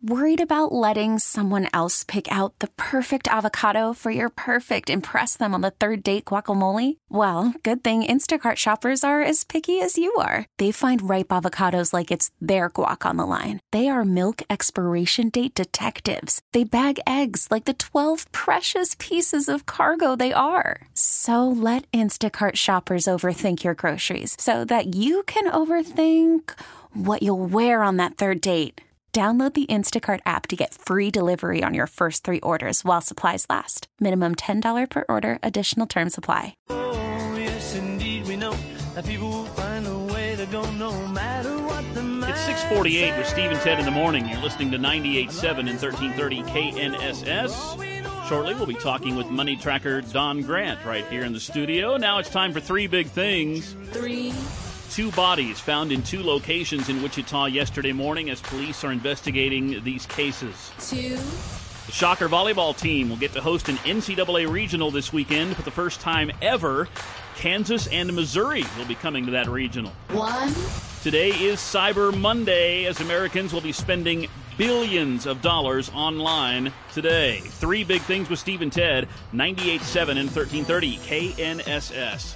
Worried about letting someone else pick out the perfect avocado for your perfect impress them on the third date guacamole? Well, good thing Instacart shoppers are as picky as you are. They find ripe avocados like it's their guac on the line. They are milk expiration date detectives. They bag eggs like the 12 precious pieces of cargo they are. So let Instacart shoppers overthink your groceries so that you can overthink what you'll wear on that third date. Download the Instacart app to get free delivery on your first 3 orders while supplies last. Minimum $10 per order. Additional terms apply. Oh, yes, indeed, we know that people will find a way to go no matter what the matter. It's 6:48 with Steve and Ted in the morning. You're listening to 98.7 and 1330 KNSS. Shortly, we'll be talking with money tracker Don Grant right here in the studio. Now it's time for 3 big things. 2 bodies found in 2 locations in Wichita yesterday morning as police are investigating these cases. 2. The Shocker volleyball team will get to host an NCAA regional this weekend for the first time ever. Kansas and Missouri will be coming to that regional. 1. Today is Cyber Monday, as Americans will be spending billions of dollars online today. 3 big things with Steve and Ted, 98.7 and 1330 KNSS.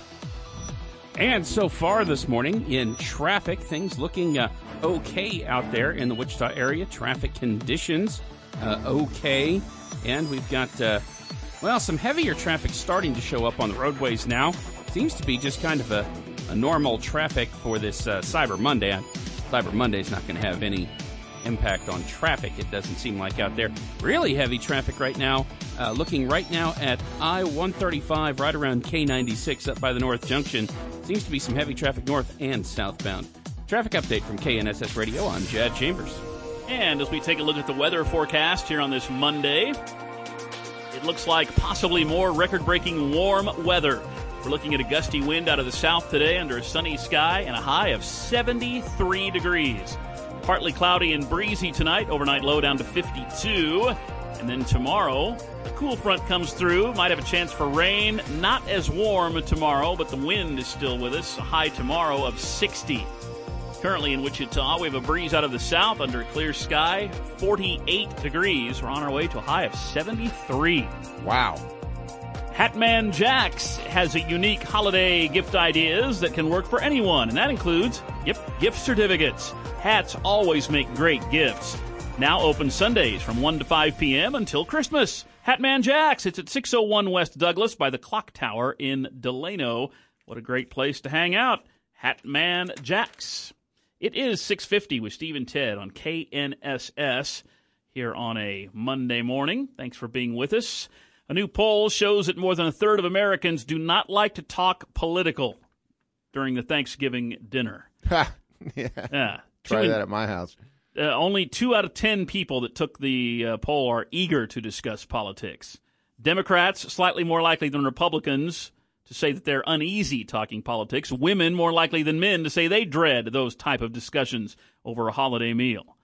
And so far this morning in traffic, things looking okay out there in the Wichita area. Traffic conditions okay. And we've got, some heavier traffic starting to show up on the roadways now. Seems to be just kind of a normal traffic for this Cyber Monday. Cyber Monday's not going to have any impact on traffic, it doesn't seem like out there. Really heavy traffic right now. Looking right now at I-135 right around K96 up by the North Junction. Seems to be some heavy traffic north and southbound. Traffic update from KNSS Radio. I'm Jad Chambers. And as we take a look at the weather forecast here on this Monday, it looks like possibly more record-breaking warm weather. We're looking at a gusty wind out of the south today under a sunny sky and a high of 73 degrees. Partly cloudy and breezy tonight, overnight low down to 52. And then tomorrow, a cool front comes through, might have a chance for rain. Not as warm tomorrow, but the wind is still with us. A high tomorrow of 60. Currently in Wichita, we have a breeze out of the south under a clear sky, 48 degrees. We're on our way to a high of 73. Wow. Hatman Jacks has a unique holiday gift ideas that can work for anyone, and that includes, gift certificates. Hats always make great gifts. Now open Sundays from 1 to 5 p.m. until Christmas. Hatman Jacks, it's at 601 West Douglas by the Clock Tower in Delano. What a great place to hang out. Hatman Jacks. It is 6:50 with Steve and Ted on KNSS here on a Monday morning. Thanks for being with us. A new poll shows that more than a third of Americans do not like to talk political during the Thanksgiving dinner. Yeah. Try that at my house. Only 2 out of 10 people that took the poll are eager to discuss politics. Democrats, slightly more likely than Republicans, to say that they're uneasy talking politics. Women, more likely than men, to say they dread those type of discussions over a holiday meal.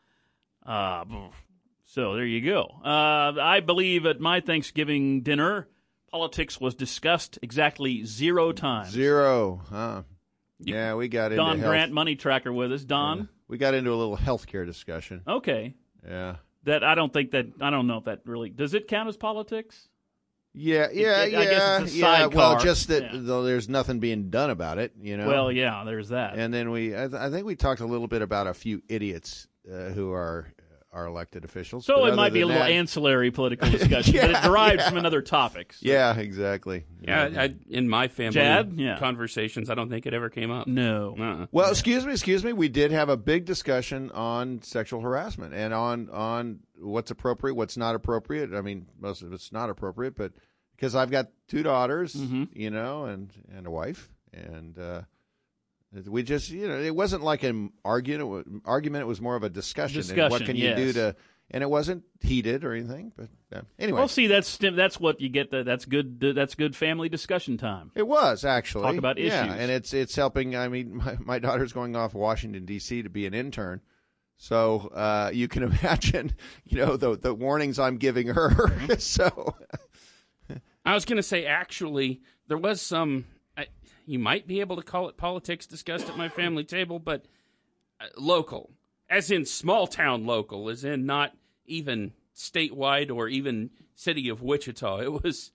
So there you go. I believe at my Thanksgiving dinner, politics was discussed exactly 0 times. 0, huh? Yeah, we got into Don Grant, money tracker, with us. Don? Yeah. We got into a little healthcare discussion. Okay. Yeah. I don't know if that really, does it count as politics? Yeah. I guess it's a sidecar. Well, just that though there's nothing being done about it, you know. Well, yeah, there's that. And then I think we talked a little bit about a few idiots who are elected officials. So it might be a little ancillary political discussion, but it derives from another topic. So. Yeah, exactly. Yeah, in my family Chad? conversations, I don't think it ever came up. No. Well, excuse me. We did have a big discussion on sexual harassment and on what's appropriate, what's not appropriate. I mean, most of it's not appropriate, but because I've got 2 daughters, you know, and a wife, and we just, you know, it wasn't like an argument. It was more of a discussion. And what can you do to? And it wasn't heated or anything. But anyway, well, see, that's what you get. That's good family discussion time. It was actually talk about issues. Yeah, and it's helping. I mean, my daughter's going off to Washington D.C. to be an intern, so you can imagine, you know, the warnings I'm giving her. So I was going to say, actually, there was some. You might be able to call it politics discussed at my family table, but local, as in small town local, as in not even statewide or even city of Wichita. It was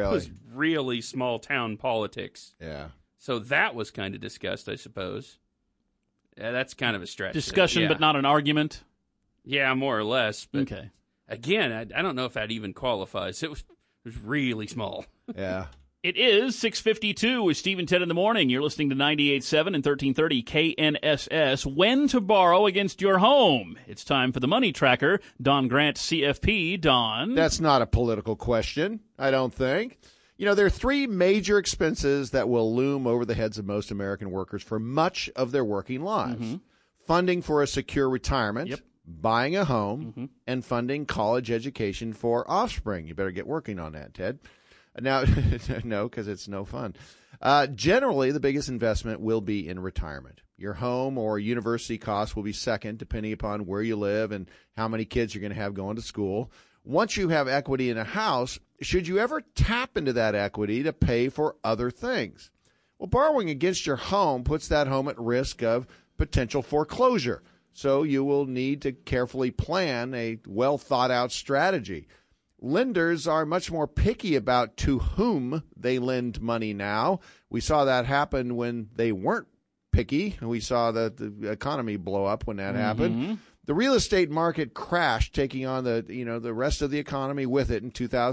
really small town politics. Yeah. So that was kind of discussed, I suppose. Yeah, that's kind of a stretch. Discussion, but not an argument? Yeah, more or less. But okay. Again, I don't know if that even qualifies. It was really small. Yeah. It is 6:52 with Steve and Ted in the morning. You're listening to 98.7 and 1330 KNSS. When to borrow against your home? It's time for the Money Tracker. Don Grant, CFP. Don. That's not a political question, I don't think. You know, there are three major expenses that will loom over the heads of most American workers for much of their working lives. Mm-hmm. Funding for a secure retirement, buying a home, and funding college education for offspring. You better get working on that, Ted. Now, no, because it's no fun. Generally, the biggest investment will be in retirement. Your home or university costs will be second, depending upon where you live and how many kids you're going to have going to school. Once you have equity in a house, should you ever tap into that equity to pay for other things? Well, borrowing against your home puts that home at risk of potential foreclosure. So you will need to carefully plan a well-thought-out strategy. Lenders are much more picky about to whom they lend money now. We saw that happen when they weren't picky. We saw the economy blow up when that happened. The real estate market crashed, taking on the rest of the economy with it in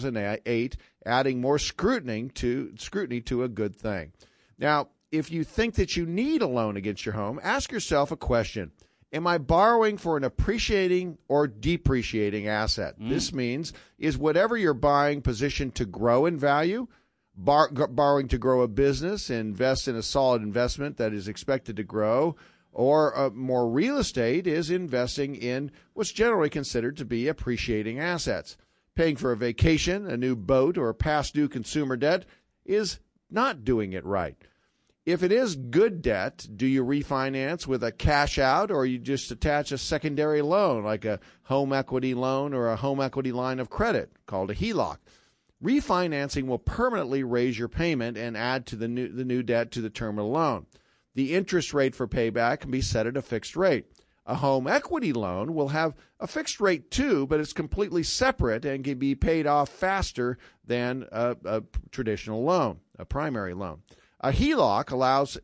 2008, adding more scrutiny to a good thing. Now, if you think that you need a loan against your home, ask yourself a question. Am I borrowing for an appreciating or depreciating asset? This means, is whatever you're buying positioned to grow in value, borrowing to grow a business, invest in a solid investment that is expected to grow, or more real estate is investing in what's generally considered to be appreciating assets. Paying for a vacation, a new boat, or past due consumer debt is not doing it right. If it is good debt, do you refinance with a cash out, or you just attach a secondary loan like a home equity loan or a home equity line of credit called a HELOC? Refinancing will permanently raise your payment and add to the new debt to the term of the loan. The interest rate for payback can be set at a fixed rate. A home equity loan will have a fixed rate too, but it's completely separate and can be paid off faster than a traditional loan, a primary loan. A HELOC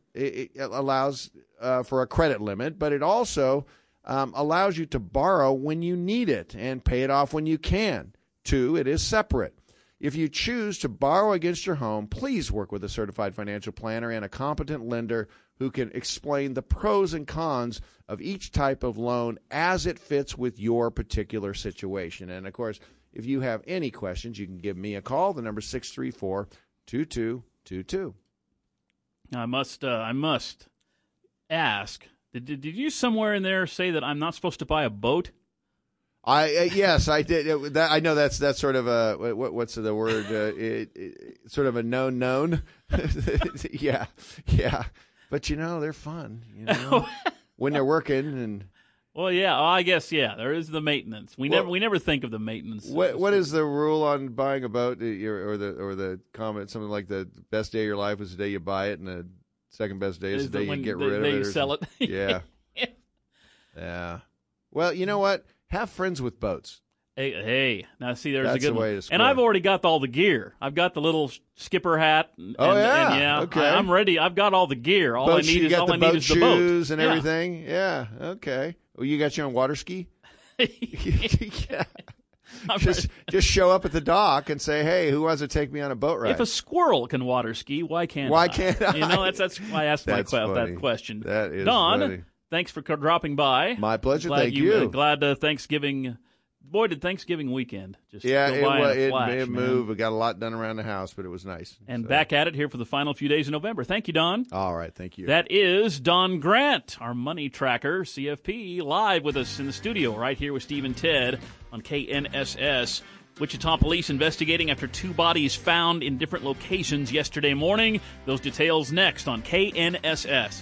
allows for a credit limit, but it also allows you to borrow when you need it and pay it off when you can. Two, it is separate. If you choose to borrow against your home, please work with a certified financial planner and a competent lender who can explain the pros and cons of each type of loan as it fits with your particular situation. And, of course, if you have any questions, you can give me a call. The number is 634-2222. I must ask, did you somewhere in there say that I'm not supposed to buy a boat? Yes, I did. I know that's sort of a what's the word? Sort of a known. yeah. But they're fun. When they're working and. Well, yeah. I guess there is the maintenance. We never think of the maintenance. What is the rule on buying a boat, or the comment? Something like the best day of your life is the day you buy it, and the second best day is the day you get rid of it. You sell it. Yeah. Yeah. Well, you know what? Have friends with boats. Hey. Now, see, there's That's a good the way one. to score. And I've already got all the gear. I've got the little skipper hat. Okay. I'm ready. I've got all the gear. All I need is the boat. Shoes and everything. Yeah. Okay. Well, you got your own water ski? Yeah. Just show up at the dock and say, "Hey, who wants to take me on a boat ride?" If a squirrel can water ski, why can't I? That's why I asked that question. That is Don, funny. Thanks for dropping by. My pleasure. Thank you. Glad Thanksgiving. Boy, did Thanksgiving weekend just go by in a flash. It moved. We got a lot done around the house, but it was nice. And back at it here for the final few days of November. Thank you, Don. All right, thank you. That is Don Grant, our money tracker, CFP, live with us in the studio right here with Steve and Ted on KNSS. Wichita police investigating after two bodies found in different locations yesterday morning. Those details next on KNSS.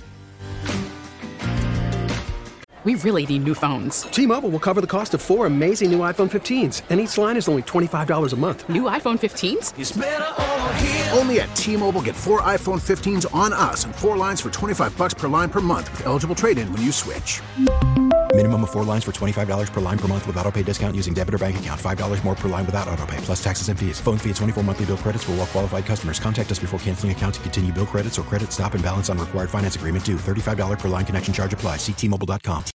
We really need new phones. T-Mobile will cover the cost of 4 amazing new iPhone 15s, and each line is only $25 a month. New iPhone 15s? It's better over here. Only at T-Mobile, get 4 iPhone 15s on us and 4 lines for $25 per line per month with eligible trade-in when you switch. Minimum of 4 lines for $25 per line per month with autopay discount using debit or bank account. $5 more per line without autopay, plus taxes and fees. Phone fee at 24 monthly bill credits for well qualified customers. Contact us before canceling account to continue bill credits or credit stop and balance on required finance agreement due. $35 per line connection charge applies. See T-Mobile.com.